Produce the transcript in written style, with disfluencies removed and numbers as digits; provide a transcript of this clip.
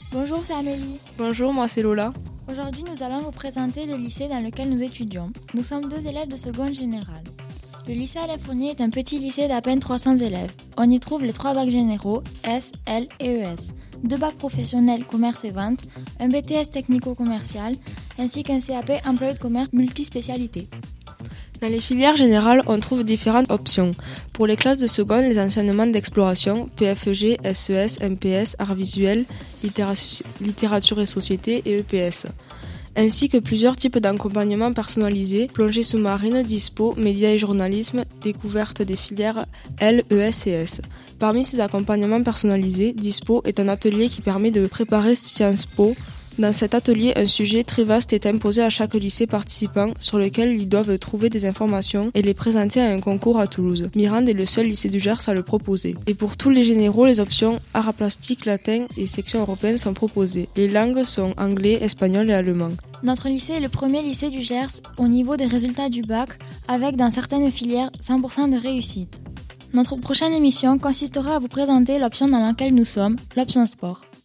Bonjour, c'est Amélie. Bonjour, moi c'est Lola. Aujourd'hui, nous allons vous présenter le lycée dans lequel nous étudions. Nous sommes 2 élèves de seconde générale. Le lycée Alain Fournier est un petit lycée d'à peine 300 élèves. On y trouve les 3 bacs généraux, S, L et ES, 2 bacs professionnels commerce et vente, un BTS technico-commercial, ainsi qu'un CAP employé de commerce multispécialité. Dans les filières générales, on trouve différentes options. Pour les classes de seconde, les enseignements d'exploration, PFEG, SES, MPS, arts visuels, littérature et société et EPS. Ainsi que plusieurs types d'accompagnement personnalisés, plongée sous-marine, dispo, médias et journalisme, découverte des filières L, ES et S. Parmi ces accompagnements personnalisés, dispo est un atelier qui permet de préparer Sciences Po. Dans cet atelier, un sujet très vaste est imposé à chaque lycée participant sur lequel ils doivent trouver des informations et les présenter à un concours à Toulouse. Mirande est le seul lycée du Gers à le proposer. Et pour tous les généraux, les options arts plastiques, latin et section européenne sont proposées. Les langues sont anglais, espagnol et allemand. Notre lycée est le premier lycée du Gers au niveau des résultats du bac, avec dans certaines filières 100% de réussite. Notre prochaine émission consistera à vous présenter l'option dans laquelle nous sommes, l'option sport.